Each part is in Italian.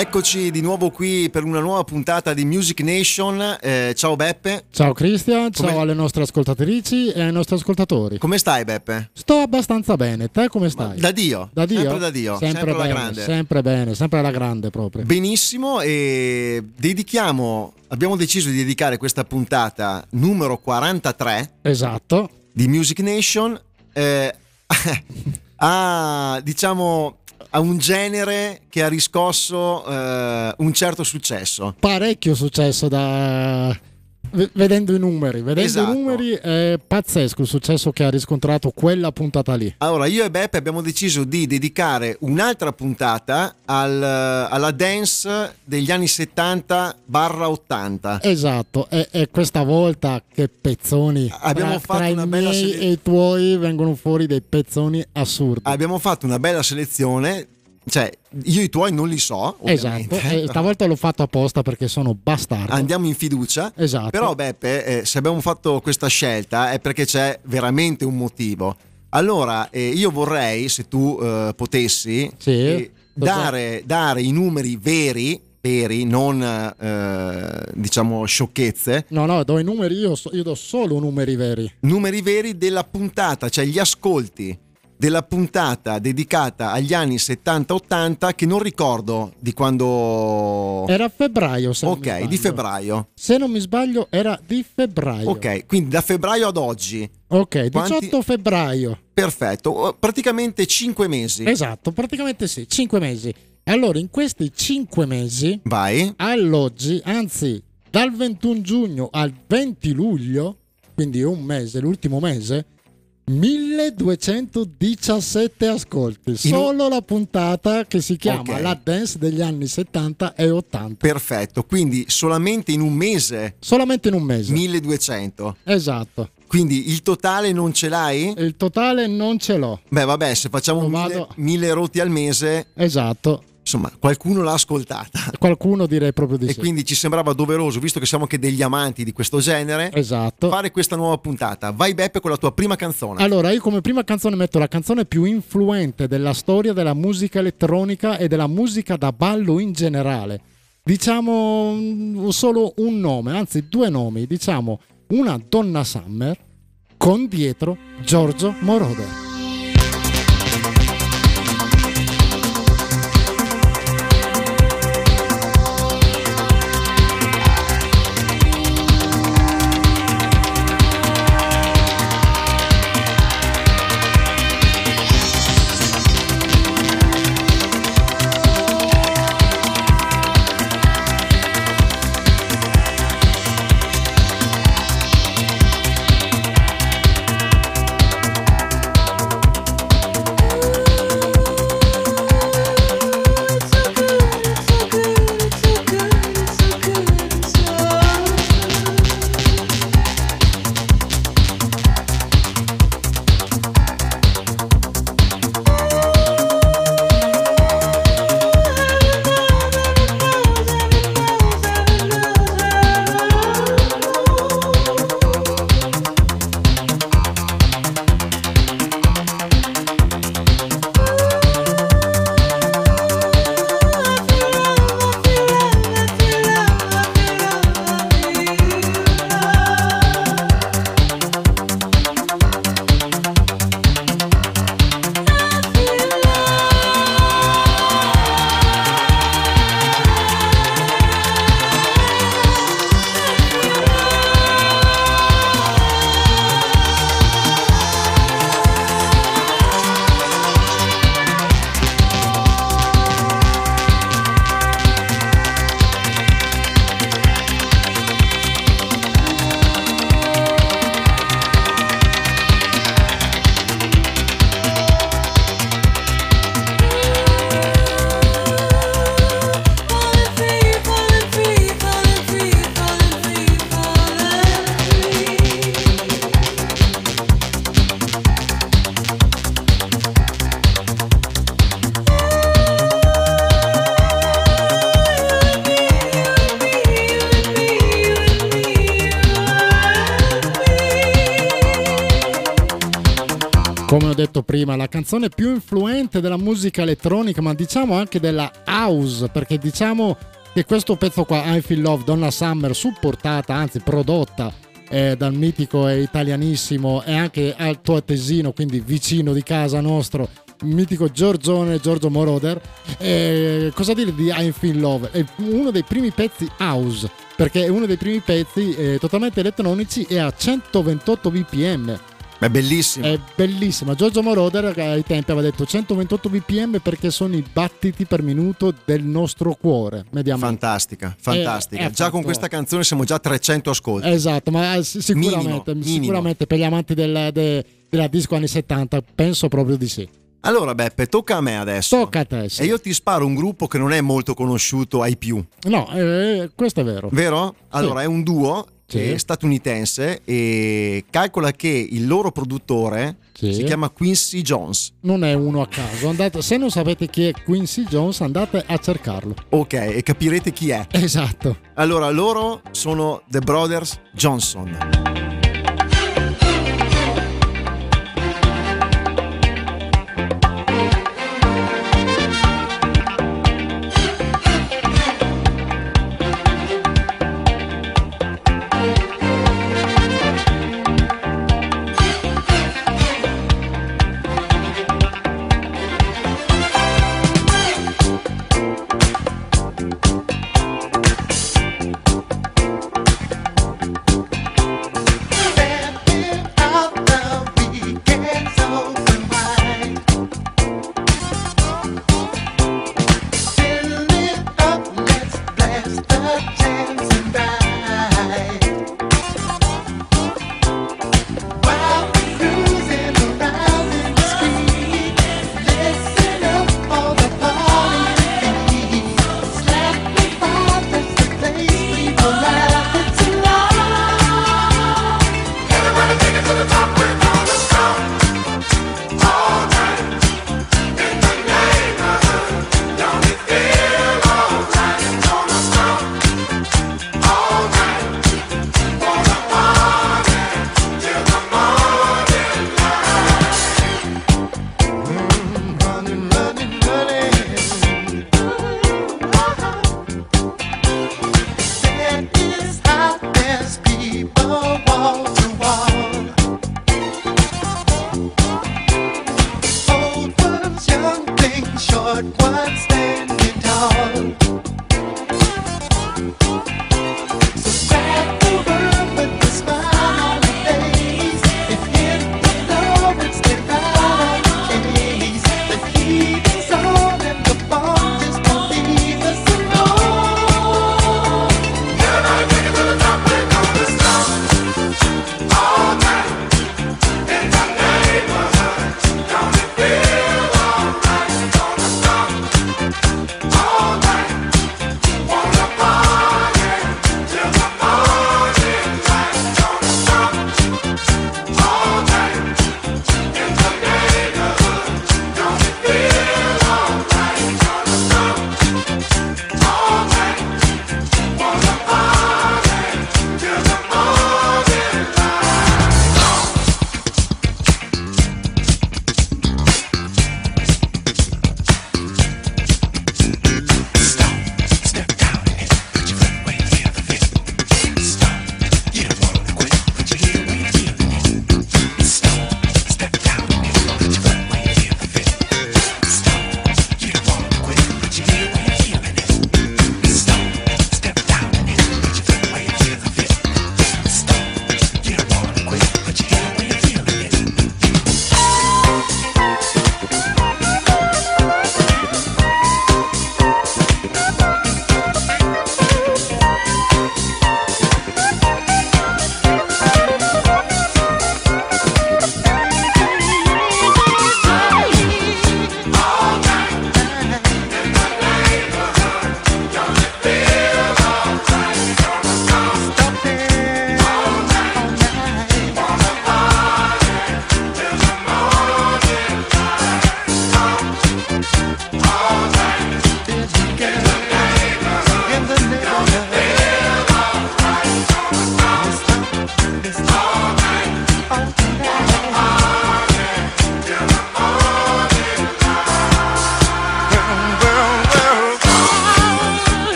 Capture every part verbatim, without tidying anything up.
Eccoci di nuovo qui per una nuova puntata di Music Nation. Eh, ciao Beppe. Ciao Cristian, ciao come... alle nostre ascoltatrici e ai nostri ascoltatori. Come stai Beppe? Sto abbastanza bene, te come stai? Da Dio. Da Dio? Sempre da Dio. Sempre, sempre bene, alla grande. Sempre bene, sempre alla grande proprio. Benissimo, e dedichiamo, abbiamo deciso di dedicare questa puntata numero quarantatré. Esatto. Di Music Nation eh, a, diciamo... a un genere che ha riscosso eh, un certo successo. Parecchio successo da... vedendo i numeri, vedendo esatto. i numeri è pazzesco il successo che ha riscontrato quella puntata lì. Allora io e Beppe abbiamo deciso di dedicare un'altra puntata al, alla dance degli anni settanta ottanta. Esatto, e, e questa volta che pezzoni abbiamo tra, fatto tra una i bella miei sele... e i tuoi vengono fuori dei pezzoni assurdi. Abbiamo fatto una bella selezione. Cioè, io i tuoi non li so, ovviamente. Esatto, e stavolta l'ho fatto apposta perché sono bastardo. Andiamo in fiducia. Esatto. Però Beppe, eh, se abbiamo fatto questa scelta è perché c'è veramente un motivo. Allora, eh, io vorrei, se tu eh, potessi, sì, eh, dare, dare i numeri veri, veri, non eh, diciamo sciocchezze. No, no, do i numeri io, io do solo numeri veri. Numeri veri della puntata, cioè gli ascolti della puntata dedicata agli anni settanta ottanta, che non ricordo di quando... Era febbraio, se ok, non mi sbaglio. di febbraio. Se non mi sbaglio era di febbraio. Ok, quindi da febbraio ad oggi. Ok, Quanti... diciotto febbraio. Perfetto, praticamente cinque mesi. Esatto, praticamente sì, cinque mesi. Allora, in questi cinque mesi, vai, all'oggi, anzi, dal ventuno giugno al venti luglio, quindi un mese, l'ultimo mese, milleduecentodiciassette ascolti. Solo la puntata che si chiama okay. La Dance degli anni settanta e ottanta. Perfetto, quindi solamente in un mese. Solamente in un mese. milleduecento. Esatto. Quindi il totale non ce l'hai? Il totale non ce l'ho. Beh vabbè, se facciamo mille, vado... mille roti al mese. Esatto. Insomma, qualcuno l'ha ascoltata. Qualcuno direi proprio di e sì. E quindi ci sembrava doveroso, visto che siamo anche degli amanti di questo genere, esatto, fare questa nuova puntata. Vai Beppe con la tua prima canzone. Allora, io come prima canzone metto la canzone più influente della storia della musica elettronica e della musica da ballo in generale. Diciamo solo un nome, anzi due nomi. Diciamo una Donna Summer con dietro Giorgio Moroder. Come ho detto prima, la canzone più influente della musica elettronica, ma diciamo anche della house, perché diciamo che questo pezzo qua, I Feel Love, Donna Summer, supportata, anzi prodotta eh, dal mitico e italianissimo e anche Alto Atesino, quindi vicino di casa nostro, mitico Giorgione Giorgio Moroder. Eh, cosa dire di I Feel Love? È uno dei primi pezzi house, perché è uno dei primi pezzi eh, totalmente elettronici e a centoventotto bpm. È bellissimo. È bellissima. Giorgio Moroder ai tempi aveva detto centoventotto bpm perché sono i battiti per minuto del nostro cuore. Mediamente. Fantastica, fantastica. È, è già fatto... con questa canzone siamo già a trecento ascolti. Esatto, ma sicuramente, minimo, sicuramente minimo. Per gli amanti del, de, della disco anni settanta penso proprio di sì. Allora Beppe, tocca a me adesso. Tocca a te, sì. E io ti sparo un gruppo che non è molto conosciuto ai più. No, eh, questo è vero. Vero? Allora sì. È un duo sì. statunitense e calcola che il loro produttore sì. si chiama Quincy Jones. Non è uno a caso. Andate, se non sapete chi è Quincy Jones, andate a cercarlo. Ok, e capirete chi è. Esatto. Allora, loro sono The Brothers Johnson.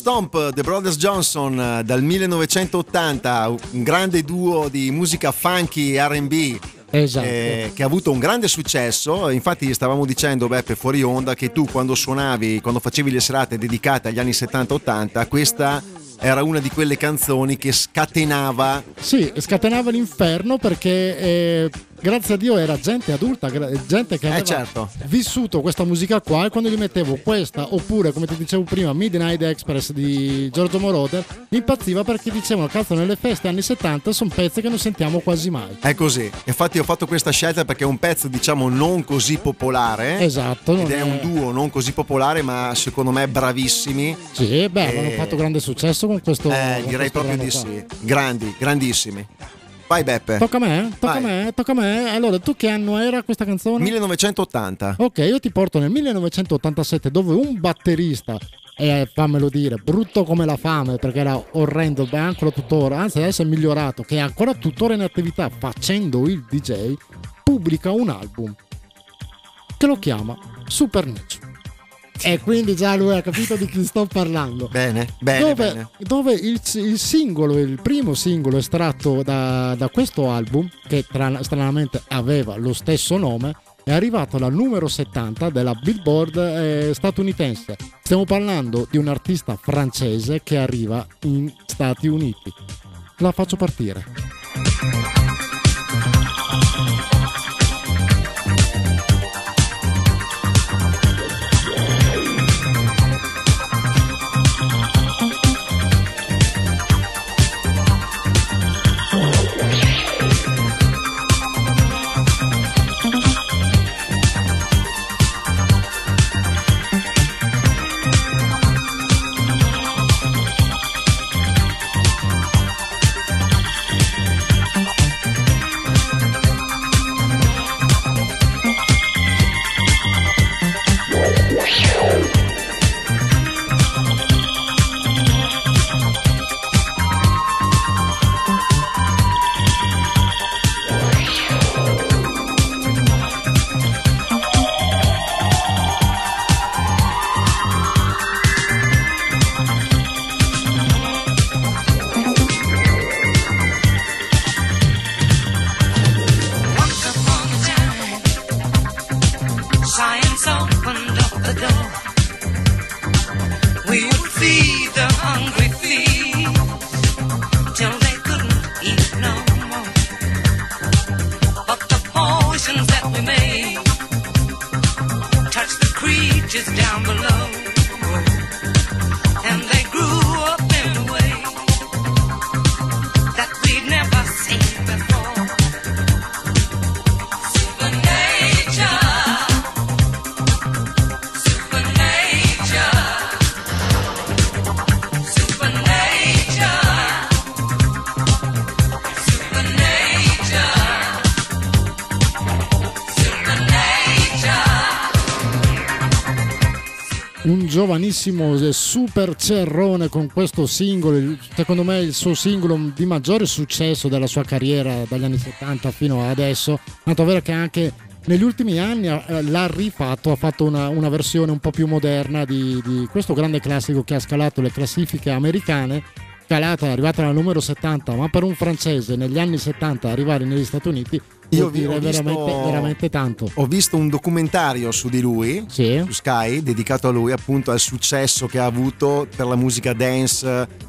Stomp, The Brothers Johnson, dal millenovecentottanta, un grande duo di musica funky R and B. Esatto. Eh, che ha avuto un grande successo. Infatti stavamo dicendo, Beppe, fuori onda, che tu quando suonavi, quando facevi le serate dedicate agli anni settanta ottanta, questa era una di quelle canzoni che scatenava. Sì, scatenava l'inferno perché eh, grazie a Dio era gente adulta, gente che aveva eh certo. vissuto questa musica qua, e quando gli mettevo questa oppure, come ti dicevo prima, Midnight Express di Giorgio Moroder, impazziva perché dicevano cazzo, nelle feste anni settanta sono pezzi che non sentiamo quasi mai. È così. Infatti ho fatto questa scelta perché è un pezzo, diciamo, non così popolare. Esatto. Ed è, è un duo non così popolare, ma secondo me bravissimi. Sì, beh, e... hanno fatto grande successo con questo. Eh, con direi questo proprio di qua. sì. Grandi, grandissimi. Vai Beppe. Tocca a me? Tocca Vai. a me? Tocca a me? Allora, tu che anno era questa canzone? millenovecentottanta. Ok, io ti porto nel millenovecentottantasette, dove un batterista, e fammelo dire, brutto come la fame perché era orrendo, beh, ancora tuttora, anzi adesso è migliorato, che è ancora tuttora in attività facendo il D J, pubblica un album che lo chiama Supernatural. E quindi già lui ha capito di chi sto parlando. Bene, bene, dove, bene. dove il, il singolo, il primo singolo estratto da, da questo album, che tra, stranamente aveva lo stesso nome, è arrivato alla numero settanta della Billboard eh, statunitense. Stiamo parlando di un artista francese che arriva in Stati Uniti. La faccio partire. Un giovanissimo super cerrone con questo singolo, secondo me il suo singolo di maggiore successo della sua carriera dagli anni settanta fino ad adesso, tanto vero che anche negli ultimi anni l'ha rifatto, ha fatto una, una versione un po' più moderna di, di questo grande classico che ha scalato le classifiche americane, scalata, è arrivata al numero settanta, ma per un francese negli anni settanta arrivare negli Stati Uniti Io vuol dire ho visto, veramente, veramente tanto. Ho visto un documentario su di lui, sì. su Sky, dedicato a lui, appunto al successo che ha avuto per la musica dance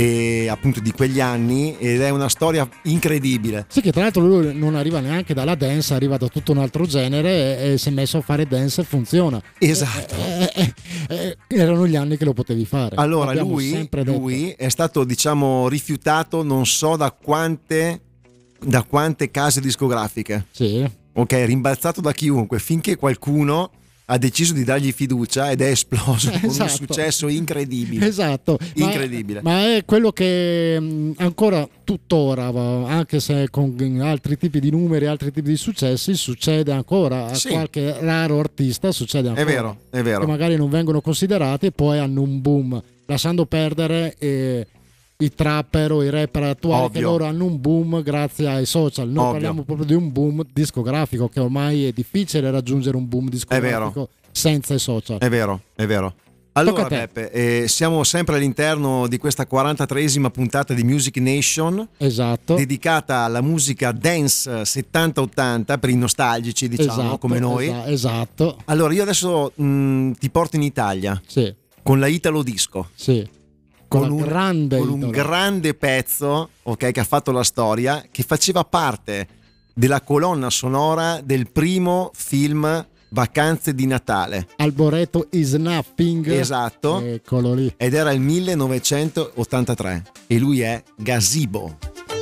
e appunto di quegli anni, ed è una storia incredibile. Sì, che tra l'altro lui non arriva neanche dalla dance, arriva da tutto un altro genere e, e si è messo a fare dance e funziona. Esatto. Eh, eh, eh, erano gli anni che lo potevi fare. Allora L'abbiamo lui, sempre detto. lui è stato, diciamo, rifiutato non so da quante da quante case discografiche. Sì. Ok, rimbalzato da chiunque, finché qualcuno ha deciso di dargli fiducia ed è esploso Esatto. con un successo incredibile. Esatto. Incredibile. Ma è, ma è quello che mh, ancora tuttora, anche se con altri tipi di numeri, altri tipi di successi, succede ancora a Sì. qualche raro artista, succede ancora. È vero, è vero. Che magari non vengono considerati e poi hanno un boom, lasciando perdere eh, i trapper o i rapper attuali. Ovvio. Che loro hanno un boom grazie ai social. Noi Ovvio. parliamo proprio di un boom discografico, che ormai è difficile raggiungere un boom discografico senza i social. È vero, è vero. Allora Beppe, eh, siamo sempre all'interno di questa quarantatreesima puntata di Music Nation, esatto, dedicata alla musica dance settanta ottanta per i nostalgici, diciamo, esatto, come noi. Esatto, esatto. Allora io adesso mh, ti porto in Italia, sì, con la Italo Disco. Sì. Con, con, un, grande con un grande pezzo, ok, che ha fatto la storia, che faceva parte della colonna sonora del primo film Vacanze di Natale. Alboreto is nothing. Esatto. Eccolo lì. Ed era il millenovecentottantatré e lui è Gazebo.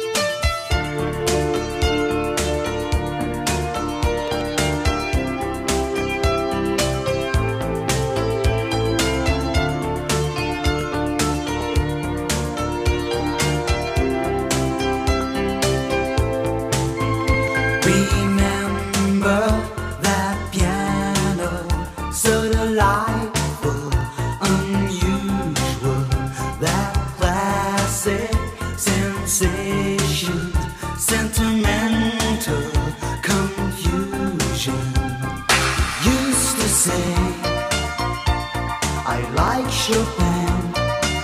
Chopin,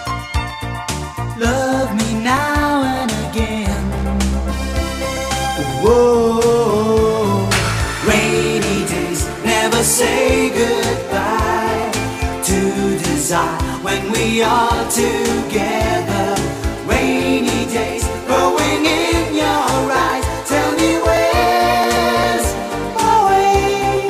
love me now and again. Whoa, rainy days never say goodbye to desire when we are together. Rainy days growing in your eyes. Tell me where's my way.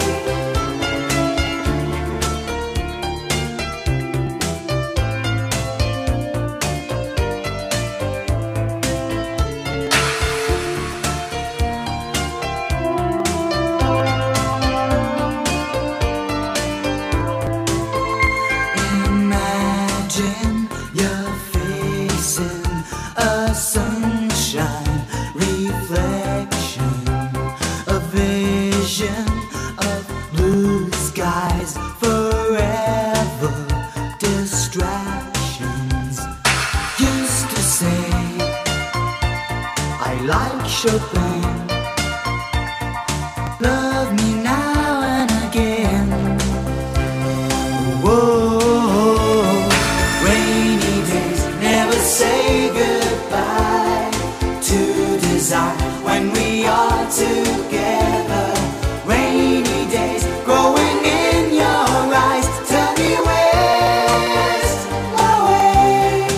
Imagine you're facing a sunshine reflection, a vision of blue skies forever, distractions. Used to say I like Chopin, love me now and again. Whoa, rainy days never say goodbye to desire when we are together. Rainy days growing in your eyes. Tell me where's my way.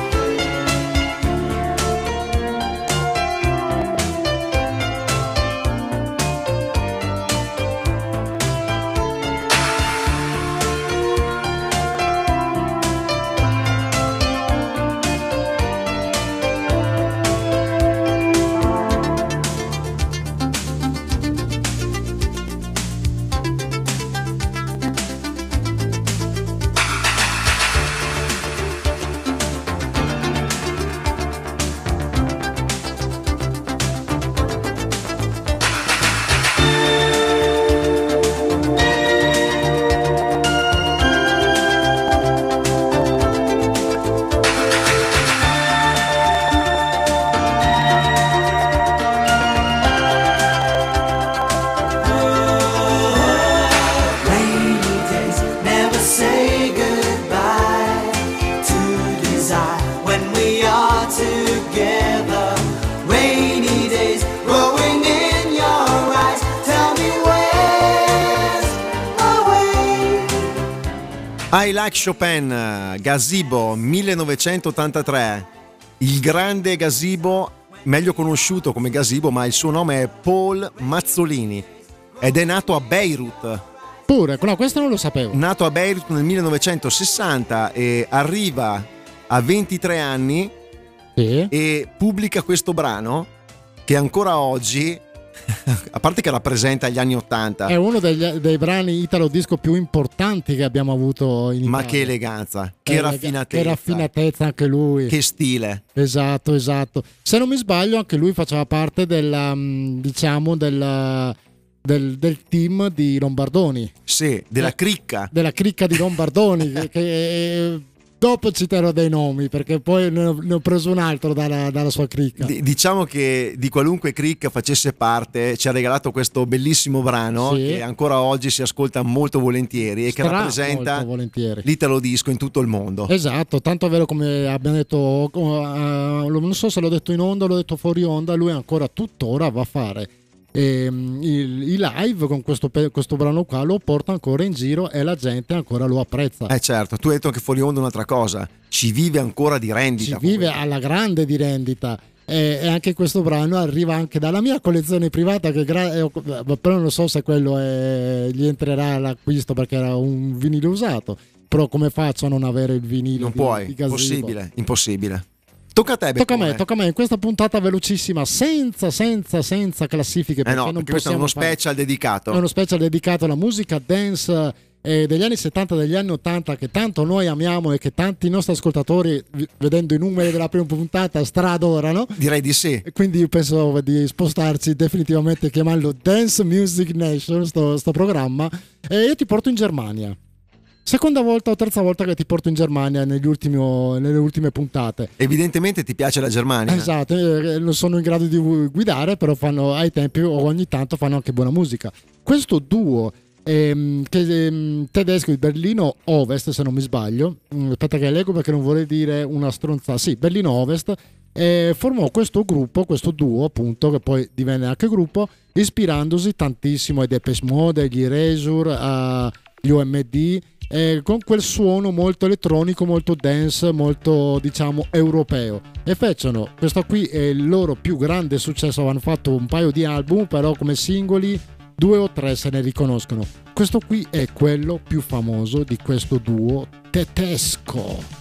Rainy days never say goodbye to desire when we are together. Rainy days growing in your eyes. Tell me where's my way. I Like Chopin, Gazebo, millenovecentottantatré. Il grande Gazebo, meglio conosciuto come Gazebo, ma il suo nome è Paul Mazzolini ed è nato a Beirut. Pure, no, questo non lo sapevo. Nato a Beirut nel millenovecentosessanta e arriva a ventitré anni Sì. e pubblica questo brano che ancora oggi, a parte che rappresenta gli anni ottanta, È uno degli, dei brani italo disco più importanti che abbiamo avuto in Italia. ma che eleganza, che Elega- raffinatezza, Che raffinatezza anche lui. che stile. Esatto, esatto. Se non mi sbaglio, anche lui faceva parte del, mm, diciamo, del, del, del team di Lombardoni. Sì, della Eh, cricca. Della cricca di Lombardoni. che, che dopo citerò dei nomi, perché poi ne ho, ne ho preso un altro dalla, dalla sua cricca. D- diciamo che di qualunque cricca facesse parte ci ha regalato questo bellissimo brano, Sì. che ancora oggi si ascolta molto volentieri e che Stra- rappresenta molto volentieri. l'italo disco in tutto il mondo. Esatto, tanto è vero, come abbiamo detto, uh, non so se l'ho detto in onda o l'ho detto fuori onda, lui ancora tuttora va a fare ehm, i, i live con questo, pe- questo brano qua, lo porta ancora in giro e la gente ancora lo apprezza. Eh certo, tu hai detto anche fuori onda un'altra cosa, ci vive ancora di rendita. Si vive comunque. alla grande di rendita. E e anche questo brano arriva anche dalla mia collezione privata, che gra- eh, però non so se quello è- gli entrerà all'acquisto, perché era un vinile usato. Però come faccio a non avere il vinile? Non di, puoi, di Gazebo? impossibile, impossibile. Tocca a te, Tocca a Beccone. me, tocca a me in questa puntata velocissima, senza, senza, senza classifiche. Eh Perché no, non perché questo è possiamo uno fare- special dedicato. È uno special dedicato alla musica dance eh, degli anni settanta, degli anni ottanta, che tanto noi amiamo e che tanti nostri ascoltatori, v- vedendo i numeri della prima puntata, stradorano. Direi di sì. E quindi io penso di spostarci definitivamente, chiamarlo Dance Music Nation, sto, sto programma. E io ti porto in Germania. Seconda volta o terza volta che ti porto in Germania negli ultimi, nelle ultime puntate. Evidentemente ti piace la Germania. Esatto, eh, non sono in grado di guidare, però fanno ai tempi o ogni tanto fanno anche buona musica. Questo duo ehm, che, ehm, tedesco di Berlino Ovest, se non mi sbaglio, mm, aspetta che leggo perché non vorrei dire una stronzata, sì, Berlino Ovest, eh, formò questo gruppo, questo duo appunto, che poi divenne anche gruppo, ispirandosi tantissimo ai Depeche Mode, agli Erasure, agli O M D, eh, con quel suono molto elettronico, molto dance, molto diciamo europeo, e fecero, questo qui è il loro più grande successo, hanno fatto un paio di album, però come singoli due o tre se ne riconoscono. Questo qui è quello più famoso di questo duo tedesco.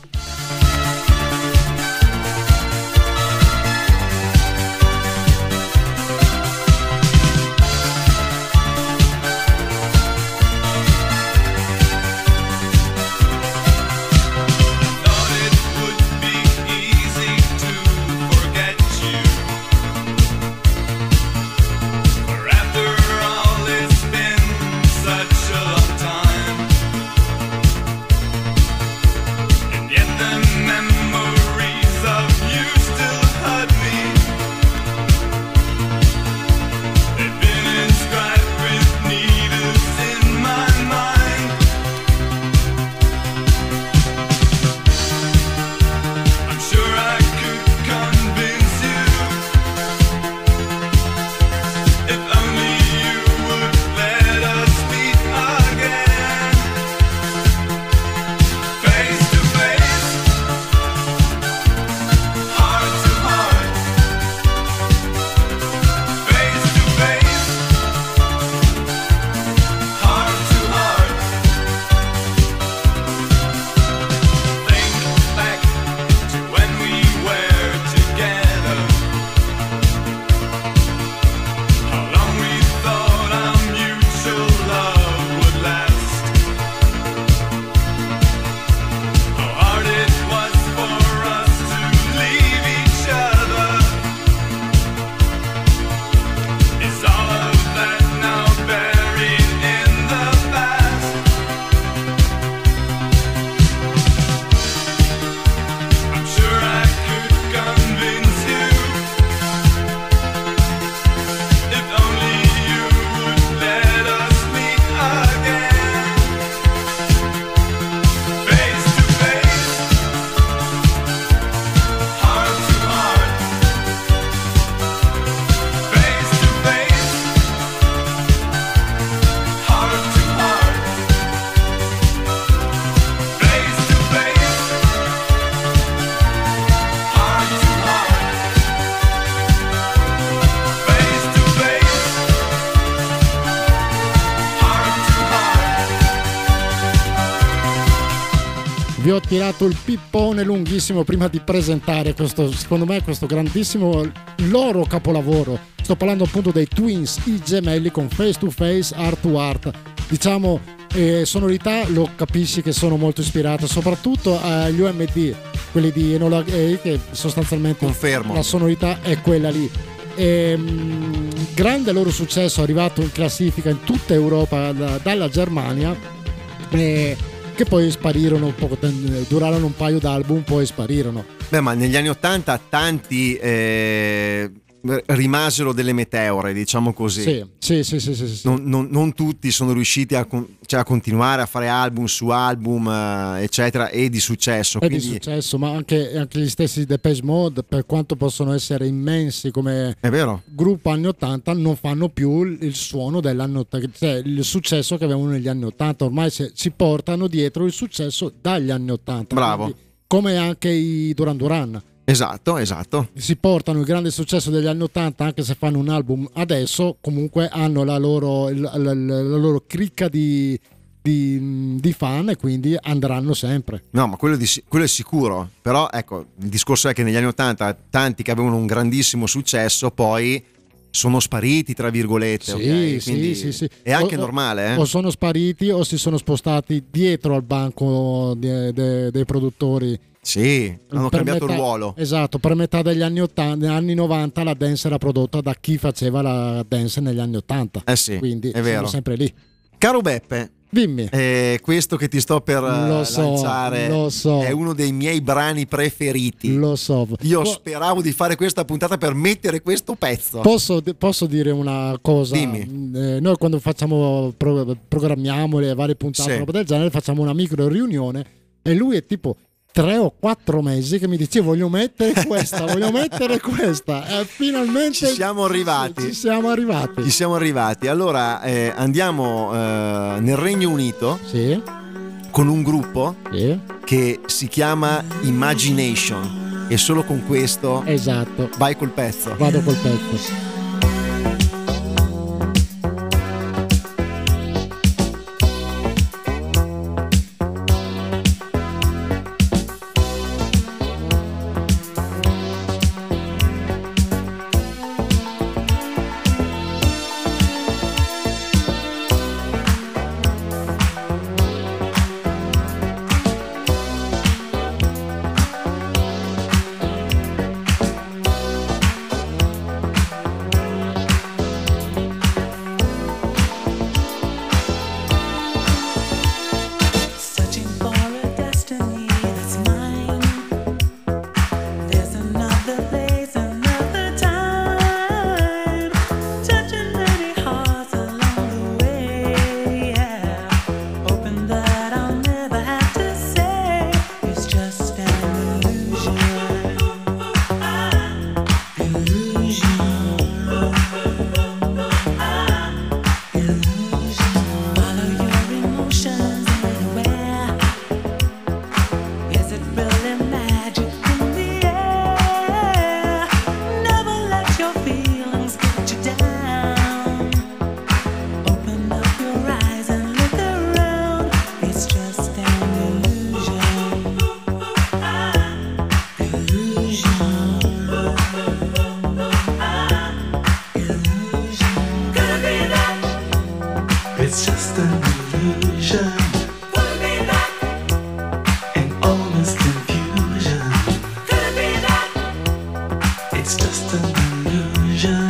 Vi ho tirato il pippone lunghissimo prima di presentare questo, secondo me, questo grandissimo loro capolavoro. Sto parlando appunto dei Twins, i gemelli, con Face to Face, Art to Art. Diciamo, eh, sonorità, lo capisci che sono molto ispirate soprattutto agli O M D, quelli di Enola Gay, che sostanzialmente Confermo. la sonorità è quella lì. E, mh, grande loro successo, arrivato in classifica in tutta Europa da, dalla Germania. E, che poi sparirono un po', durarono un paio d'album, poi sparirono. Beh, ma negli anni ottanta tanti eh, rimasero delle meteore, diciamo così. Sì, sì, sì, sì, sì, sì. Non, non, non tutti sono riusciti a, cioè, a continuare a fare album su album, eh, eccetera, e di successo. È quindi... di successo, ma anche, anche gli stessi Depeche Mode, per quanto possono essere immensi come È vero. gruppo anni ottanta, non fanno più il suono dell'anno ottanta, cioè il successo che avevano negli anni ottanta. Ormai si, si portano dietro il successo dagli anni ottanta. Bravo. Quindi, come anche i Duran Duran. Esatto, esatto. Si portano il grande successo degli anni ottanta, anche se fanno un album adesso, comunque hanno la loro, la, la, la loro cricca di, di, di fan, e quindi andranno sempre. No, ma quello, di, quello è sicuro. Però ecco, il discorso è che negli anni ottanta tanti che avevano un grandissimo successo poi sono spariti, tra virgolette. Sì, okay? sì, Quindi sì, sì. è anche o, normale. Eh? O sono spariti o si sono spostati dietro al banco de, de, dei produttori. Sì, hanno Per cambiato metà, ruolo. Esatto, per metà degli anni ottanta, anni novanta la dance era prodotta da chi faceva la dance negli anni ottanta. Eh sì, quindi è vero. siamo sempre lì. Caro Beppe, dimmi. Eh, questo che ti sto per Lo so, lanciare lo so. è uno dei miei brani preferiti. Lo so. Io Po- speravo di fare questa puntata per mettere questo pezzo. Posso, posso dire una cosa? Dimmi. Eh, noi quando facciamo pro- programmiamo le varie puntate, Sì. roba del genere, facciamo una micro riunione e lui è tipo tre o quattro mesi che mi dice voglio mettere questa, voglio mettere questa, e finalmente Ci siamo arrivati. ci siamo arrivati. Ci siamo arrivati. Allora eh, andiamo eh, nel Regno Unito Sì, con un gruppo sì, che si chiama Imagination e solo con questo esatto. vai col pezzo. Vado col pezzo. Searching for a destiny that's mine. There's another place, another time. Touching many hearts along the way. Yeah. Hoping that I'll never have to say it's just an illusion. Illusion. Follow your emotions anywhere. Is it really magic in the air? Never let your feelings get you down. Open up your eyes and look around. It's just an illusion. Illusion. Illusion. Could it be that? It's just an illusion, Could it be that? an honest confusion. Could it be that? It's just an illusion.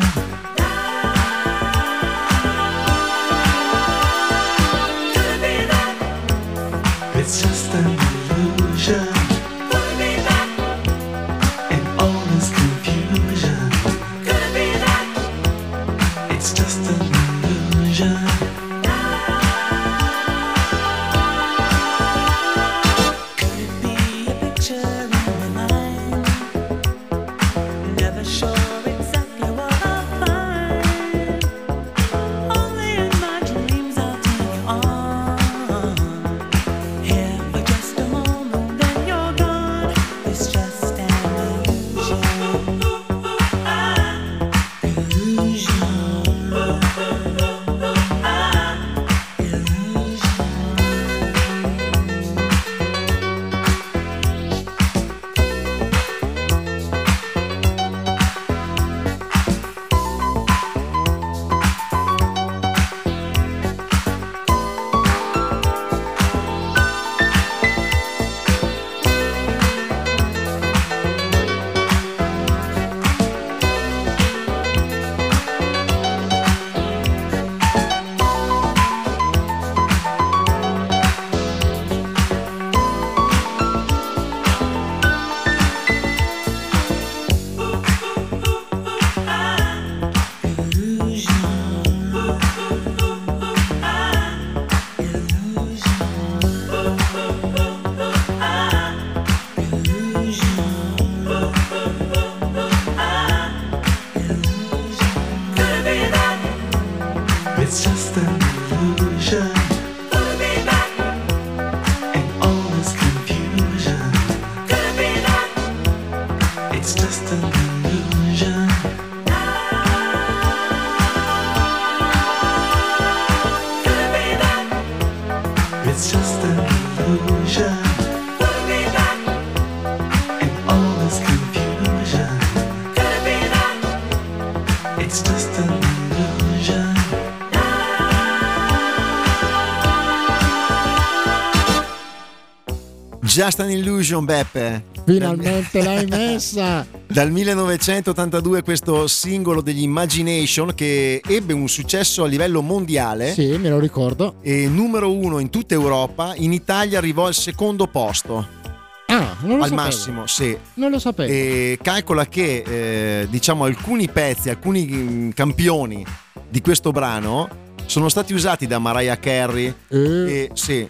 Could it be that? It's just an illusion, Could it be that? an honest confusion. Could it be that? It's just an illusion. Could it be a picture in my mind? Never sure exactly what I'll find. Only in my dreams I'll take you on. Here for just a moment. illusion. And all this confusion. It's just an illusion. Just an Illusion, Beppe. Finalmente l'hai messa. Dal millenovecentottantadue questo singolo degli Imagination che ebbe un successo a livello mondiale. Sì, me lo ricordo. E numero uno in tutta Europa. In Italia arrivò al secondo posto. Ah, non lo al sapevo. massimo, sì. Non lo sapevo. E calcola che eh, diciamo alcuni pezzi, alcuni mm, campioni di questo brano sono stati usati da Mariah Carey. Eh. E, sì,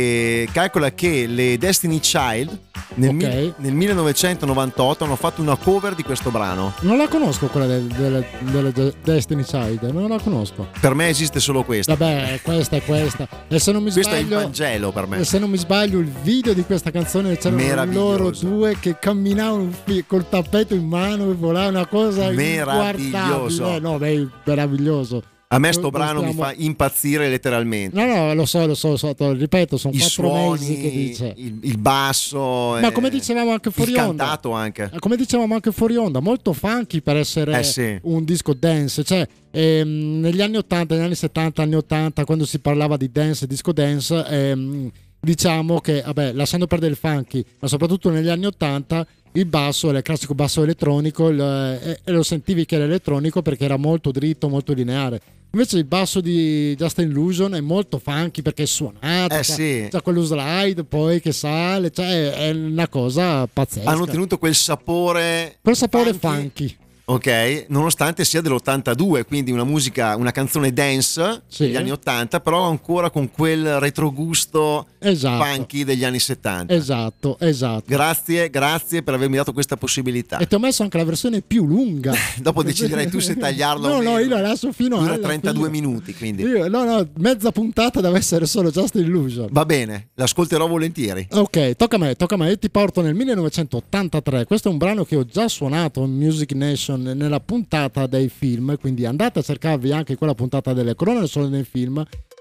e calcola che le Destiny Child nel, Ok. mi- nel millenovecentonovantotto hanno fatto una cover di questo brano. Non la conosco quella del- delle, delle De- Destiny Child, non la conosco. Per me esiste solo questa. Vabbè, questa è questa. E se non mi Questo è il sbaglio, Vangelo per me. e se non mi sbaglio, il video di questa canzone c'erano Meraviglioso. loro due che camminavano fi- col tappeto in mano e volava una cosa Meraviglioso. inguardabile. No, beh, meraviglioso. A me sto Lo- lo brano mi stiamo- fa impazzire letteralmente. No, no, lo so, lo so, lo so, te lo ripeto, sono I quattro mesi suoni, che dice. il, il basso, Ma eh, come dicevamo anche fuori il onda. cantato anche. Come dicevamo anche fuori onda, molto funky per essere Eh sì. un disco dance. Cioè, ehm, negli anni ottanta, negli anni settanta, anni ottanta, quando si parlava di dance, disco dance, ehm, diciamo che, vabbè, lasciando perdere il funky, ma soprattutto negli anni ottanta, il basso era il classico basso elettronico, il- e, e lo sentivi che era elettronico perché era molto dritto, molto lineare. Invece il basso di Just an Illusion è molto funky perché è suonato, Eh c'ha, sì. c'ha quello slide poi che sale, cioè è una cosa pazzesca. Hanno tenuto quel sapore Quel sapore funky. ok, nonostante sia dell'ottantadue, quindi una musica, una canzone dance Sì. degli anni ottanta, però ancora con quel retrogusto Esatto. funky degli anni settanta. Esatto, esatto. Grazie, grazie per avermi dato questa possibilità. E ti ho messo anche la versione più lunga. Dopo deciderai tu se tagliarla No, o no, meno. io la lascio fino Dura alla trentadue fine. minuti, quindi Io- no, no, mezza puntata deve essere solo Just Illusion. va bene, l'ascolterò volentieri. Ok, tocca a me, tocca a me. Io ti porto nel millenovecentottantatré. Questo è un brano che ho già suonato in Music Nation nella puntata dei film, quindi andate a cercarvi anche quella puntata delle colonne solo nei film.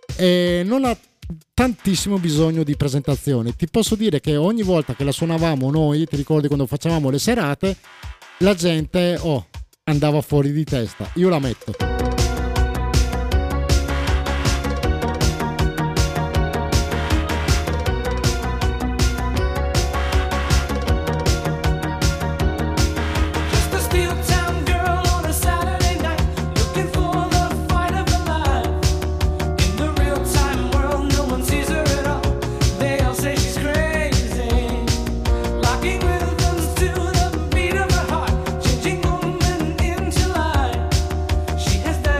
E non ha tantissimo bisogno di presentazioni. Ti posso dire che ogni volta che la suonavamo noi, ti ricordi quando facevamo le serate, la gente oh, andava fuori di testa. Io la metto. Just a steel town girl on a Saturday night, looking for the fight of her life. In the real time world, no one sees her at all. They all say she's crazy, locking rhythms to the beat of her heart, changing moment into life. She has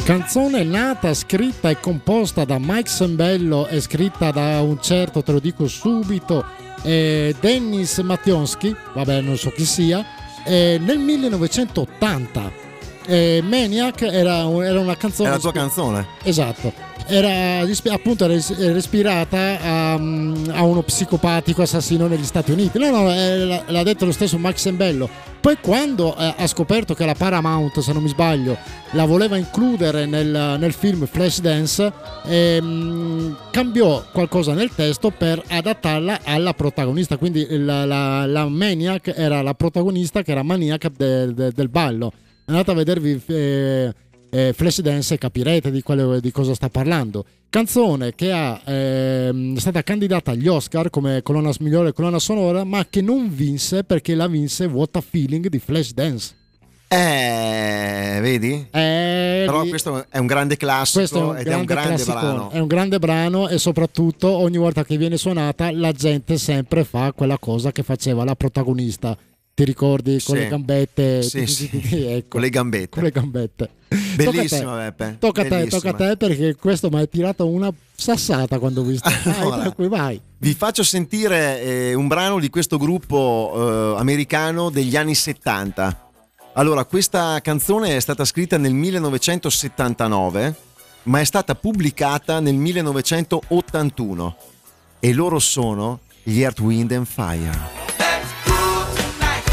Canzone nata, scritta e composta da Mike Sembello e scritta da un certo, te lo dico subito, eh, Dennis Mationski, vabbè non so chi sia, eh, nel millenovecentottanta. Eh, Maniac era, un- era una canzone... È la tua canzone? Esatto, era ispi- appunto era is- era ispirata a, a uno psicopatico assassino negli Stati Uniti. No, no, eh, l'ha- l'ha detto lo stesso Max Sembello. Poi quando eh, ha scoperto che la Paramount, se non mi sbaglio, la voleva includere nel, nel film Flashdance, ehm, cambiò qualcosa nel testo per adattarla alla protagonista. Quindi la, la, la Maniac era la protagonista che era maniaca de- de- del ballo. Andate a vedervi eh, eh, Flashdance e capirete di, quale, di cosa sta parlando. Canzone che ha, ehm, è stata candidata agli Oscar come colonna migliore colonna sonora, ma che non vinse perché la vinse What a Feeling di Flashdance. Eh, vedi? Eh, Però lì- questo è un grande classico questo è un ed grande, è un grande classicone, brano. è un grande brano e soprattutto ogni volta che viene suonata la gente sempre fa quella cosa che faceva la protagonista. Ti ricordi con Sì. le gambette? Sì, sì. Ecco. Con le gambette. Con le gambette. Bellissima, Tocca a te. Beppe. Tocca a te, bellissima. tocca a te perché questo mi ha tirato una sassata quando ho visto. Vai, Allora. per cui vai. Vi faccio sentire eh, un brano di questo gruppo eh, americano degli anni settanta. Allora, questa canzone è stata scritta nel millenovecentosettantanove, ma è stata pubblicata nel millenovecentottantuno e loro sono gli Earth, Wind and Fire. Let's groove tonight.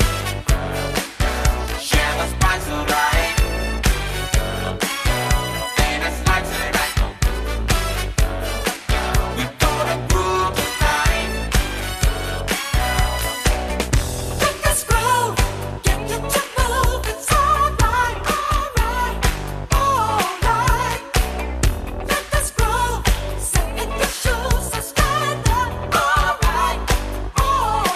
Share the spice of life. And it's like tonight. We gonna groove tonight. Let us groove. Get you to move. It's alright, alright, alright. Let us groove. Set in the shoes. So stand up. Alright, alright.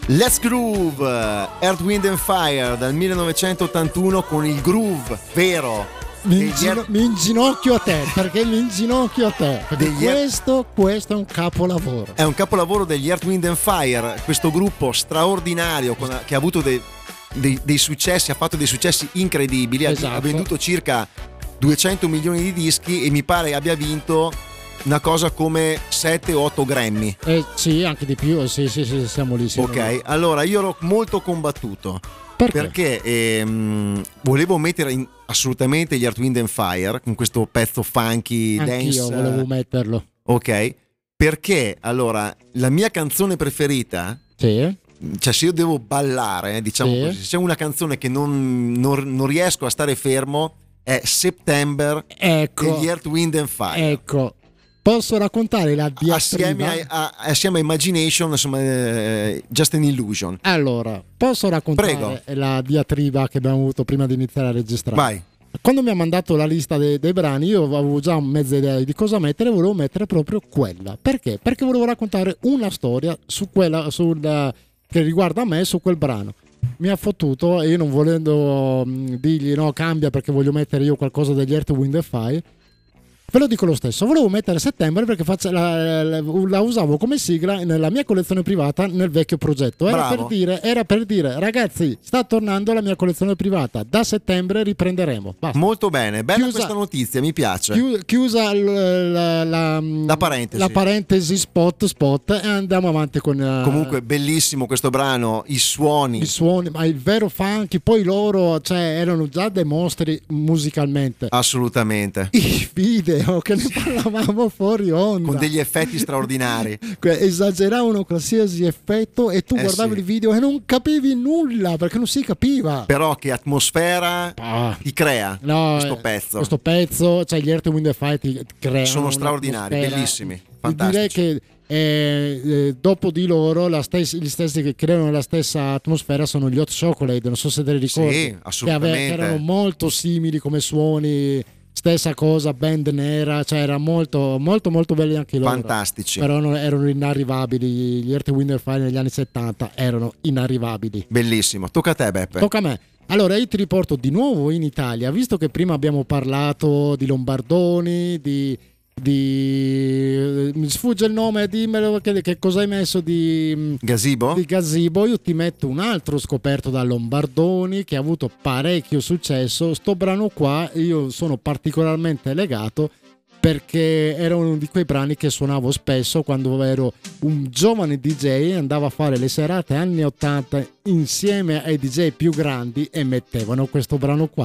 Let's Groove, Earth, Wind and Fire dal millenovecentottantuno con il groove vero. Mi, degli ingino- Earth- mi inginocchio a te, perché mi inginocchio a te. Perché Degli Earth- questo, questo è un capolavoro. È un capolavoro degli Earth, Wind and Fire, questo gruppo straordinario con- che ha avuto dei, dei- dei successi, ha fatto dei successi incredibili, ha- Esatto. ha venduto circa duecento milioni di dischi e mi pare abbia vinto una cosa come sette o otto Grammy. Eh, sì, anche di più. Sì, sì, sì, siamo lì. siamo lì. Ok, allora io ero molto combattuto Perché? perché ehm, volevo mettere in- assolutamente gli Earth, Wind and Fire con questo pezzo funky, Anch'io dance. volevo metterlo. Ok, perché allora la mia canzone preferita, Sì. cioè se io devo ballare, eh, diciamo Sì. così, se c'è una canzone che non, non- non riesco a stare fermo è September Ecco. degli Earth, Wind and Fire. Ecco. Posso raccontare la diatriba? Assieme a, a- assieme a Imagination, insomma, eh, Just an Illusion. Allora, posso raccontare Prego. la diatriba che abbiamo avuto prima di iniziare a registrare? Vai. Quando mi ha mandato la lista dei, dei brani, io avevo già mezza idea di cosa mettere, volevo mettere proprio quella. Perché? Perché volevo raccontare una storia su quella sul, che riguarda me su quel brano. Mi ha fottuto e io non volendo mh, dirgli no, cambia perché voglio mettere io qualcosa degli Earth, Wind and Fire. Ve lo dico lo stesso, volevo mettere Settembre perché faccia- la, la- la usavo come sigla nella mia collezione privata nel vecchio progetto. Era Bravo. per, dire, era per dire, ragazzi, sta tornando la mia collezione privata, da settembre riprenderemo. Basta. Molto bene, bella Chiusa- questa notizia, mi piace. Chiu- chiusa l- la, la- La parentesi. la parentesi spot spot e andiamo avanti con eh, Comunque bellissimo questo brano, i suoni. i suoni, ma il vero funky, poi loro cioè, erano già dei mostri musicalmente. Assolutamente. I video che ne parlavamo fuori onda, Con degli effetti straordinari. Que- esageravano qualsiasi effetto e tu Eh guardavi sì. il video e non capivi nulla perché non si capiva. Però che atmosfera Ah. ti crea No, questo eh, pezzo. questo pezzo, cioè gli Earth, Wind and Fire ti creano Sono straordinari, un'atmosfera. bellissimi, Direi fantastici. che eh, eh, dopo di loro la stes- gli stessi che creano la stessa atmosfera sono gli Hot Chocolate, non so se te li ricordi, Sì, che, assolutamente. ave- che erano molto simili come suoni, stessa cosa, band nera, cioè era molto molto molto belli anche loro. Fantastici. Però non- erano inarrivabili, gli Earth, Wind and Fire negli anni settanta erano inarrivabili. Bellissimo. Tocca a te, Beppe. Tocca a me. Allora io ti riporto di nuovo in Italia, visto che prima abbiamo parlato di Lombardoni, di... di mi sfugge il nome, dimmelo che, che cosa hai messo di... Gazebo? di Gazebo. Io ti metto un altro scoperto da Lombardoni che ha avuto parecchio successo. Sto brano qua io sono particolarmente legato perché era uno di quei brani che suonavo spesso quando ero un giovane D J e andavo a fare le serate anni ottanta insieme ai D J più grandi e mettevano questo brano qua.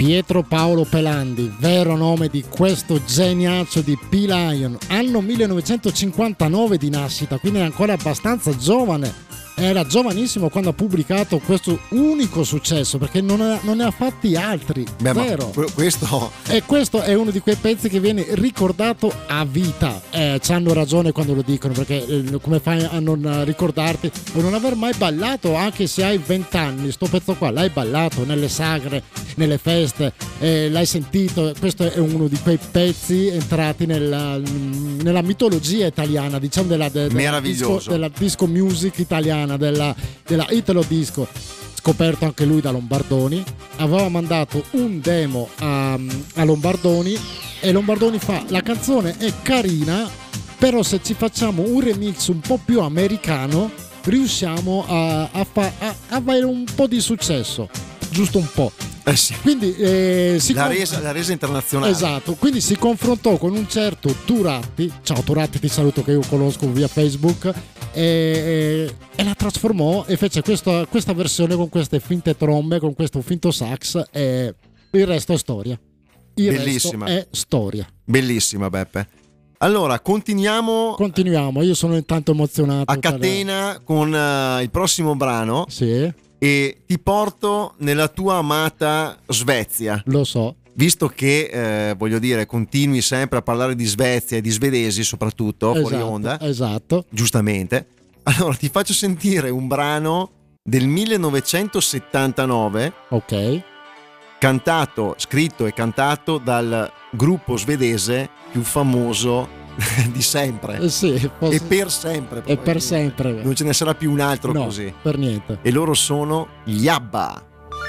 Pietro Paolo Pelandi, vero nome di questo geniaccio di P-Lion, anno millenovecentocinquantanove di nascita, quindi è ancora abbastanza giovane. Era giovanissimo quando ha pubblicato questo unico successo, perché non, è, non ne ha fatti altri. Beh, ma zero. que- questo E questo è uno di quei pezzi che viene ricordato a vita. Eh, c'hanno ragione quando lo dicono, perché eh, come fai a non ricordarti o non aver mai ballato, anche se hai vent'anni? Sto pezzo qua l'hai ballato nelle sagre, nelle feste, eh, l'hai sentito. Questo è uno di quei pezzi entrati nella, nella mitologia italiana, diciamo, della, de- della, Meraviglioso. disco, della disco music italiana, della, della Italo Disco, scoperto anche lui da Lombardoni. Aveva mandato un demo a, a Lombardoni e Lombardoni fa: la canzone è carina, però se ci facciamo un remix un po' più americano riusciamo a, a, fa, a, a avere un po' di successo, giusto un po'. eh sì, Quindi eh, si la, con- resa, la resa internazionale. Esatto, quindi si confrontò con un certo Turatti. Ciao Turatti, ti saluto, che io conosco via Facebook, e, e- e la trasformò e fece questa, questa versione con queste finte trombe, con questo finto sax, e il resto è storia. Il Bellissima. resto è storia. Bellissima, Beppe. Allora, continuiamo Continuiamo, io sono intanto emozionato. a catena con eh, il prossimo brano Sì, e ti porto nella tua amata Svezia. lo so. Visto che, eh, voglio dire, continui sempre a parlare di Svezia e di svedesi soprattutto, fuori Esatto, onda, esatto. giustamente. Allora ti faccio sentire un brano del millenovecentosettantanove, Ok. cantato, scritto e cantato dal gruppo svedese più famoso di sempre. Eh, sì, posso- E per sempre. e per sempre. Non ce ne sarà più un altro No, così. per niente. E loro sono gli ABBA.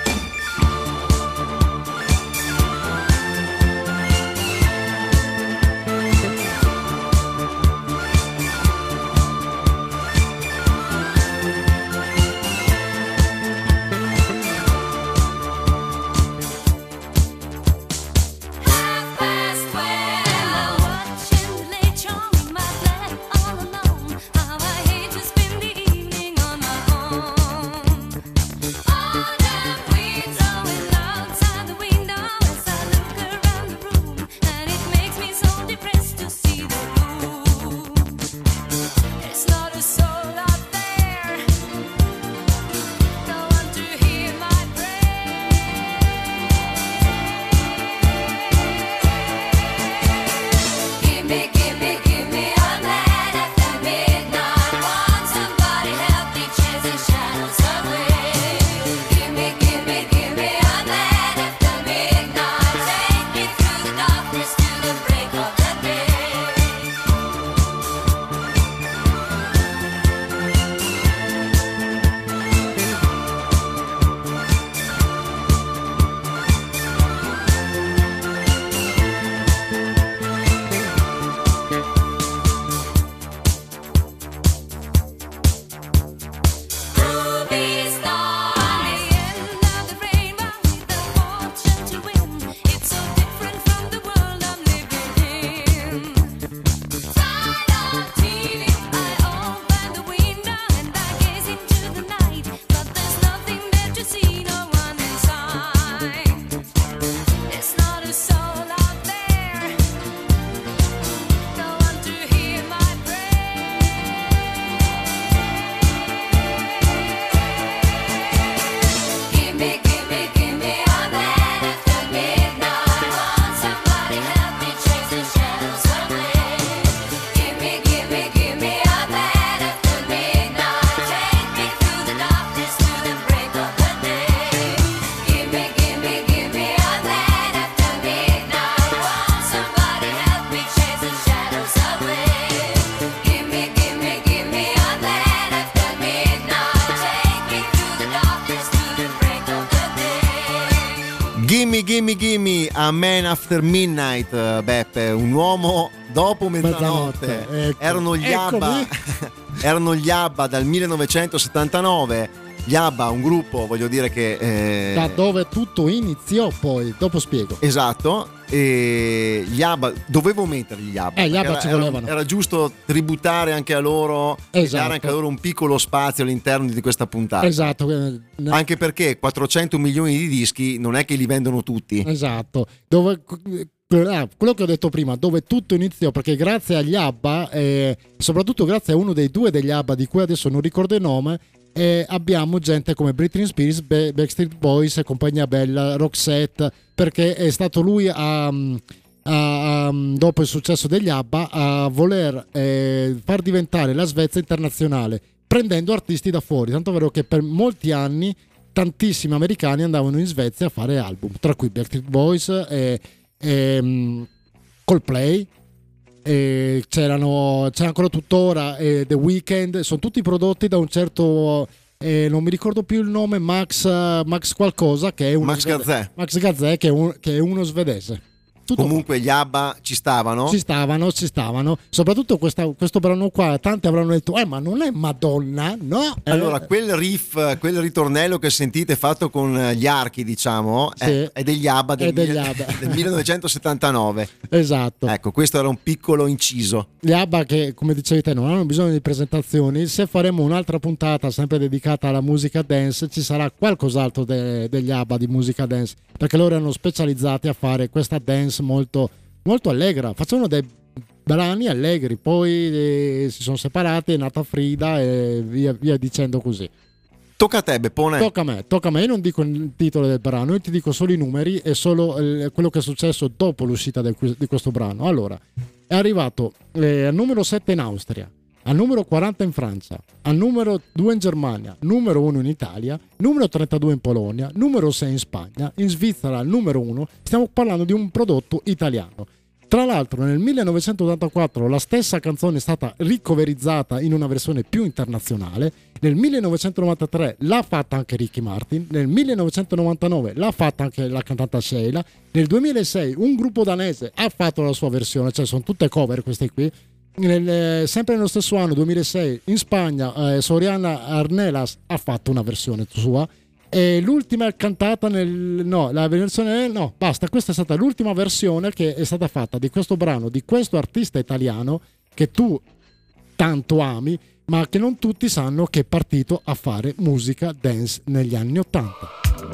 Watching the late show in my bed all alone. How I hate to spend the evening on my own. All that weeds blowing outside the window as I look around the room, and it makes me so depressed to see the room. There's not a soul out there, no one to hear my Gimme, gimme, gimme a man after midnight. Want somebody help me chase the shadows away. Gimme, gimme, gimme a man after midnight. Take me through the darkness to the break of the day. Ruby star, the end of the rainbow with the fortune to win. It's so different from the world I'm living in. Tired of T V, I open the window and I gaze into the night, but there's nothing there to see, no one inside. There's not a soul out there, no one to hear my Gimme, gimme, gimme a man after midnight. Want somebody help me chase the shadows away. Gimme, gimme, gimme a man after midnight. Take me through the darkness to the break of the day. Gimme, gimme, gimme a man after midnight. Want somebody help me chase the shadows away. Gimme, gimme, gimme a man after midnight. Take me through the darkness to the break of the day. Gimme, gimme, gimme a Man After Midnight, eh, Beppe, un uomo dopo mezzanotte. Mezzanotte, ecco. Erano gli Eccomi. ABBA, erano gli ABBA dal millenovecentosettantanove. Gli ABBA, un gruppo, voglio dire che eh, Da dove tutto iniziò, poi dopo spiego. esatto, e gli ABBA dovevo mettergli gli ABBA, Eh, gli perché ABBA era, ci era- volevano. era giusto tributare anche a loro e Esatto. dare anche a loro un piccolo spazio all'interno di questa puntata. Esatto, eh, ne- Anche perché quattrocento milioni di dischi non è che li vendono tutti. esatto. Dove, ah, quello che ho detto prima, dove tutto iniziò, perché grazie agli ABBA, eh, soprattutto grazie a uno dei due degli ABBA di cui adesso non ricordo il nome, eh, abbiamo gente come Britney Spears, Be- Backstreet Boys e compagnia bella, Roxette, perché è stato lui a, a- a- dopo il successo degli ABBA a voler eh, far diventare la Svezia internazionale, prendendo artisti da fuori, tanto vero che per molti anni tantissimi americani andavano in Svezia a fare album, tra cui Backstreet Boys e, e mm, Coldplay, e c'erano, c'è ancora tuttora eh, The Weeknd, sono tutti prodotti da un certo eh, non mi ricordo più il nome, Max, eh, Max qualcosa, che è uno Max svede- Gazzè. Max Gazzè, che è, un- che è uno svedese. Tutto Comunque gli ABBA ci stavano. ci stavano, ci stavano. Soprattutto questa- questo brano qua, tanti avranno detto, eh ma non è Madonna, no? Allora, Eh, quel riff, quel ritornello che sentite fatto con gli archi, diciamo, Sì. è, è degli ABBA del, È degli mille- ABBA. del millenovecentosettantanove. esatto. Ecco, questo era un piccolo inciso. Gli ABBA che, come dicevi te, non hanno bisogno di presentazioni. Se faremo un'altra puntata sempre dedicata alla musica dance, ci sarà qualcos'altro de- degli ABBA di musica dance, perché loro erano specializzati a fare questa dance molto, molto allegra. Facevano dei brani allegri, poi eh, si sono separati, è nata Frida e via, via dicendo così. Tocca a te, Beppone. Tocca a me, tocca a me. Io non dico il titolo del brano, io ti dico solo i numeri e solo eh, quello che è successo dopo l'uscita del- di questo brano. Allora, è arrivato eh, al numero sette in Austria, al numero quaranta in Francia, al numero due in Germania, numero uno in Italia, numero trentadue in Polonia, numero sei in Spagna, in Svizzera al numero uno. Stiamo parlando di un prodotto italiano. Tra l'altro nel millenovecentottantaquattro la stessa canzone è stata ricoverizzata in una versione più internazionale, nel millenovecentonovantatré l'ha fatta anche Ricky Martin, nel millenovecentonovantanove l'ha fatta anche la cantante Sheila, nel duemilasei un gruppo danese ha fatto la sua versione, cioè sono tutte cover queste qui. Nel, eh, sempre nello stesso anno duemilasei in Spagna eh, Soriana Arnelas ha fatto una versione sua. E l'ultima cantata nel no, la versione no, basta, questa è stata l'ultima versione che è stata fatta di questo brano, di questo artista italiano che tu tanto ami, ma che non tutti sanno che è partito a fare musica dance negli anni ottanta.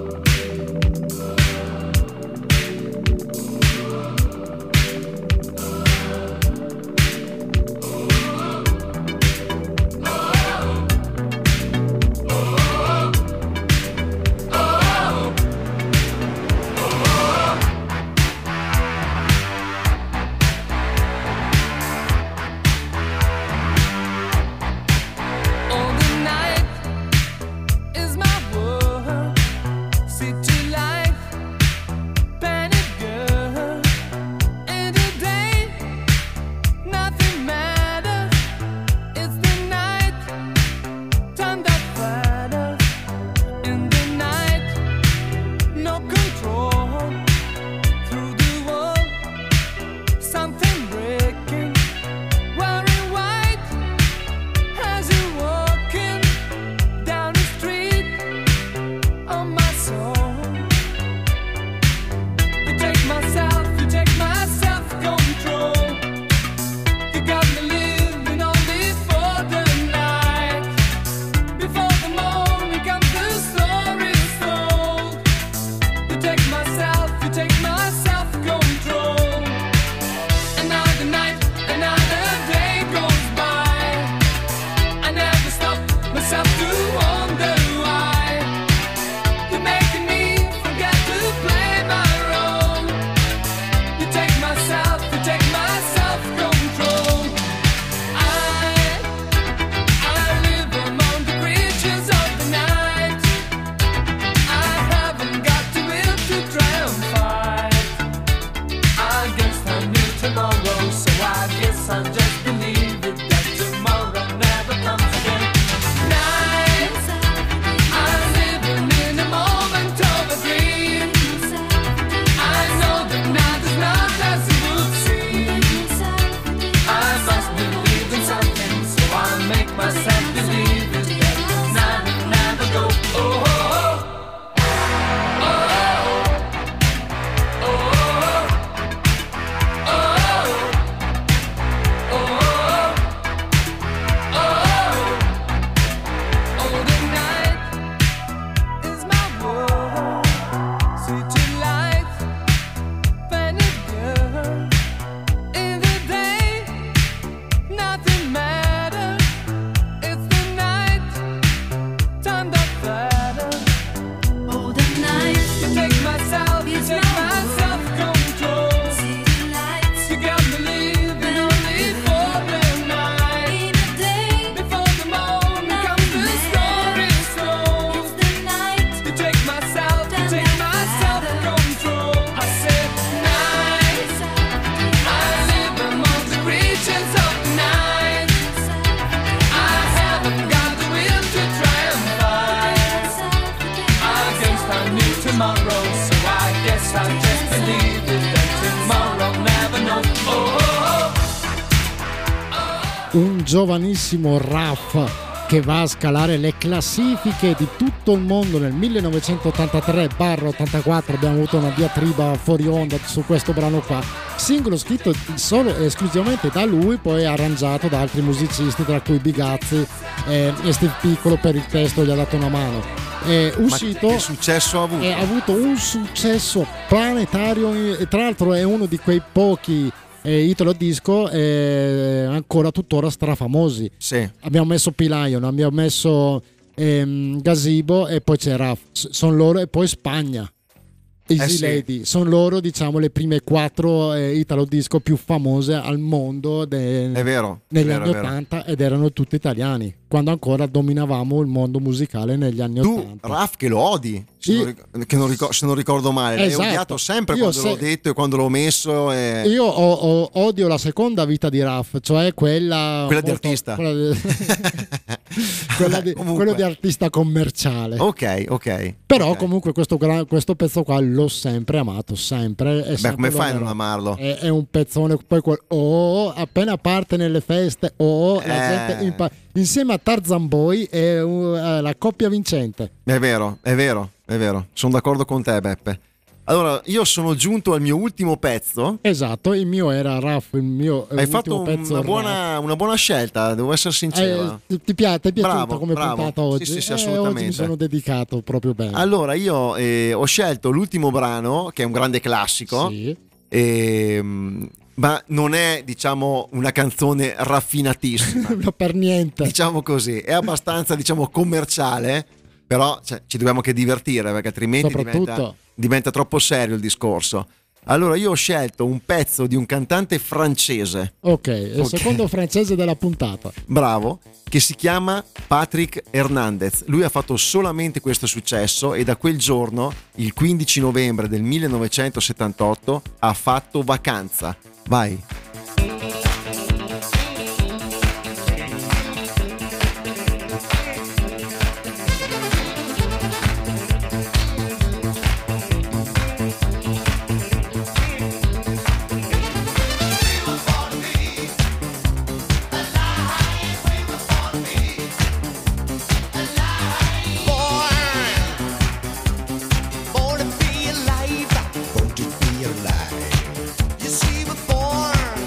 All the night is my world. City life, panic girl. In the day, nothing matters. It's the night, time that matters. In the night, no control. Through the world, something breaking. Wearing white. As you're walking down the street of my soul, you take myself, you take my self-control. You got me living on this for the night. Before the morning comes, the story's told. You take myself, you take my self-control. Another night, another day goes by. I never stop myself to wonder why you're making me forget to play my role. You take myself, you take my self-control. I, I live among the creatures of the night. I haven't got the will to try and fight. I guess I knew tomorrow, so I guess I'll just believe it that tomorrow never comes again. Night, I'm living in a moment of a dream. I know that night is not as it would seem. I must believe in something, so I make myself believe it that the night will never go. giovanissimo Raf che va a scalare le classifiche di tutto il mondo nel millenovecentottantatré ottantaquattro. Abbiamo avuto una diatriba fuori onda su questo brano qua, singolo scritto solo e esclusivamente da lui, poi arrangiato da altri musicisti tra cui Bigazzi eh, e Steve Piccolo. Per il testo gli ha dato una mano. È uscito, Ma che successo ha avuto? e ha avuto un successo planetario e tra l'altro è uno di quei pochi eh, italo disco eh, ancora tuttora strafamosi. Sì. Abbiamo messo P-Lion, abbiamo messo ehm, Gazebo e poi c'era sono loro e poi Spagna. Easy Eh sì. Lady, sono loro diciamo le prime quattro eh, italo disco più famose al mondo de- È vero. negli è vero, anni è vero. ottanta ed erano tutti italiani quando ancora dominavamo il mondo musicale negli anni Tu, ottanta. Raf, che lo odi, se, Io- non, ric- che non ricor- se non ricordo male, Esatto. l'hai odiato sempre Io quando se- l'ho detto e quando l'ho messo. E... Io ho- ho- odio la seconda vita di Raf, cioè quella Quella di molto- artista. quella di, quella di- Comunque. quello di artista commerciale. Ok, ok. Però ok. comunque questo, gra- questo pezzo qua l'ho sempre amato, sempre. E Beh, sempre come lo fai a amerò. non amarlo? È, è un pezzone, poi quel oh, appena parte nelle feste, oh, la Eh. gente impa- insieme a Tarzan Boy è uh, la coppia vincente. È vero, è vero, è vero. Sono d'accordo con te, Beppe. Allora, io sono giunto al mio ultimo pezzo. Esatto, il mio era Raff, il mio eh, Hai ultimo fatto pezzo una Raff. buona, una buona scelta, devo essere sincero. Eh, ti, ti piace, ti è piaciuta Bravo, come bravo. puntata oggi? Sì, sì, sì, Eh, oggi assolutamente. mi sono dedicato proprio bene. Allora, io eh, ho scelto l'ultimo brano, che è un grande classico, Sì. ehm, ma non è, diciamo, una canzone raffinatissima. No, per niente. Diciamo così, è abbastanza, diciamo, commerciale, però cioè, ci dobbiamo che divertire, perché altrimenti Soprattutto. diventa, diventa troppo serio il discorso. Allora, io ho scelto un pezzo di un cantante francese, Ok, il Ok. secondo francese della puntata. bravo, che si chiama Patrick Hernandez. Lui ha fatto solamente questo successo e da quel giorno, il quindici novembre del millenovecentosettantotto, ha fatto vacanza. Vai. Born to be alive. Born to be alive. You see, we're born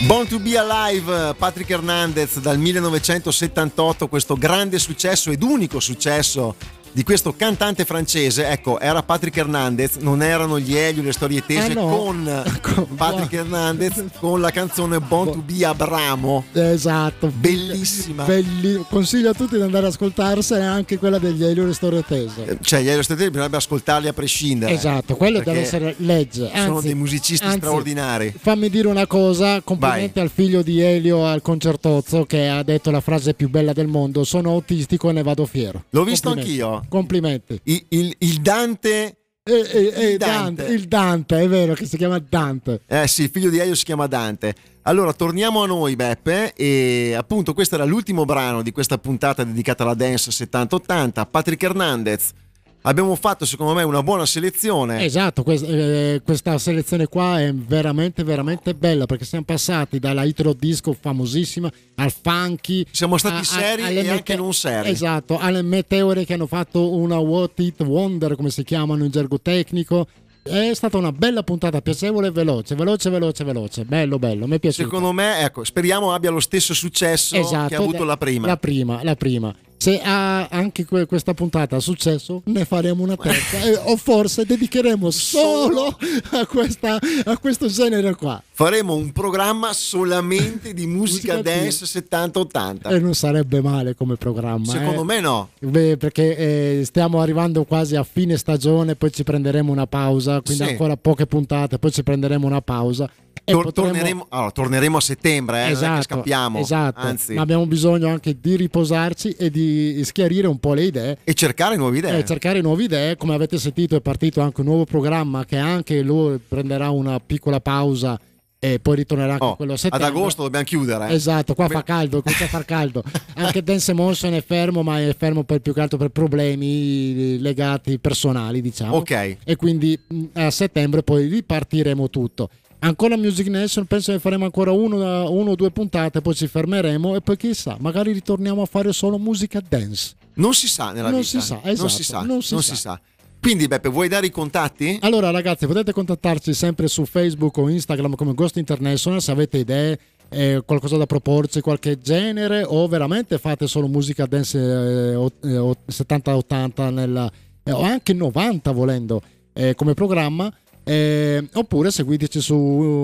Born to be Alive, Patrick Hernandez dal millenovecentosettantotto, questo grande successo ed unico successo di questo cantante francese. Ecco, era Patrick Hernandez, non erano gli Elio, le storie tese, Ah, no. con Con- Patrick Hernandez, con la canzone Born to be Abramo, Esatto, bellissima. Belli- consiglio a tutti di andare ad ascoltarsene, anche quella degli Elio Storie Tese. Eh, Cioè, gli Elio Storie Tese bisognerebbe ascoltarli a prescindere. Esatto, quello perché deve essere legge. Anzi, sono dei musicisti anzi, straordinari. Fammi dire una cosa, complimenti Vai. al figlio di Elio al concertozzo che ha detto la frase più bella del mondo: sono autistico e ne vado fiero. L'ho visto Complimenti. anch'io. Complimenti. Il, il- il Dante. Eh, eh, eh, Il Dante. Dante. il Dante, è vero che si chiama Dante. Eh sì, il figlio di Elio si chiama Dante. Allora, torniamo a noi, Beppe, e appunto questo era l'ultimo brano di questa puntata dedicata alla dance settanta ottanta, Patrick Hernandez. Abbiamo fatto, secondo me, una buona selezione. Esatto, quest- eh, questa selezione qua è veramente veramente bella, perché siamo passati dalla italo disco famosissima al funky. Siamo stati a- a- seri alle e anche non seri. Esatto, alle meteore che hanno fatto una What It Wonder, come si chiamano in gergo tecnico. È stata una bella puntata, piacevole e veloce, veloce, veloce, veloce. Bello, bello, mi è piaciuto. Secondo me, ecco, speriamo abbia lo stesso successo Esatto, che ha avuto la prima. La prima, la prima. Se ha anche que- questa puntata successo, ne faremo una terza. eh, o forse dedicheremo solo a, questa, a questo genere qua. Faremo un programma solamente di musica Musica dance settanta ottanta. E non sarebbe male come programma. Secondo eh. me no. Beh, perché eh, stiamo arrivando quasi a fine stagione, poi ci prenderemo una pausa, quindi Sì. ancora poche puntate, poi ci prenderemo una pausa. E Tor- potremo- torneremo, allora, torneremo a settembre, eh, non è che Esatto, scappiamo. esatto. Anzi, Ma abbiamo bisogno anche di riposarci e di schiarire un po' le idee. e cercare nuove idee. E cercare nuove idee. Come avete sentito, è partito anche un nuovo programma che anche lui prenderà una piccola pausa e poi ritornerà anche Oh, quello a ad settembre. agosto dobbiamo chiudere. eh. Esatto, qua Beh. fa caldo, comincia a far caldo. Anche Dance Motion è fermo, ma è fermo per più che altro per problemi legati personali, diciamo. Ok. E quindi mh, a settembre poi ripartiremo tutto. Ancora Music Nation, penso che faremo ancora uno, uno o due puntate, poi ci fermeremo e poi chissà, magari ritorniamo a fare solo musica dance. Non si sa nella Non vita. si sa, non esatto, si sa. non si non sa. si sa. Quindi, Beppe, vuoi dare i contatti? Allora ragazzi, potete contattarci sempre su Facebook o Instagram come Ghost International se avete idee, eh, qualcosa da proporci, qualche genere, o veramente fate solo musica dance eh, ot- eh, ot- settanta ottanta nella, eh, o anche novanta volendo eh, come programma. Eh, oppure seguiteci su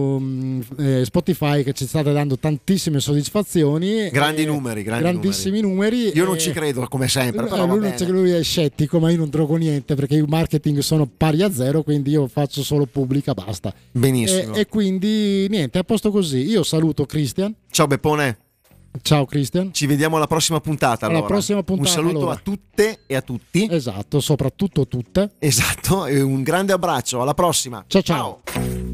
um, eh, Spotify, che ci state dando tantissime soddisfazioni, Grandi eh, numeri, grandi grandissimi numeri. Io non eh, ci credo, come sempre, eh, però va lui, non bene. ci crede, lui è scettico, ma io non drogo niente perché i marketing sono pari a zero, quindi io faccio solo pubblica, basta. Benissimo. E, e quindi niente, a posto così. Io saluto Christian. Ciao Beppone, Ciao Christian. ci vediamo alla prossima puntata. Alla allora. prossima puntata, Un saluto allora. a tutte e a tutti. Esatto, soprattutto tutte. Esatto, e un grande abbraccio. Alla prossima. Ciao ciao.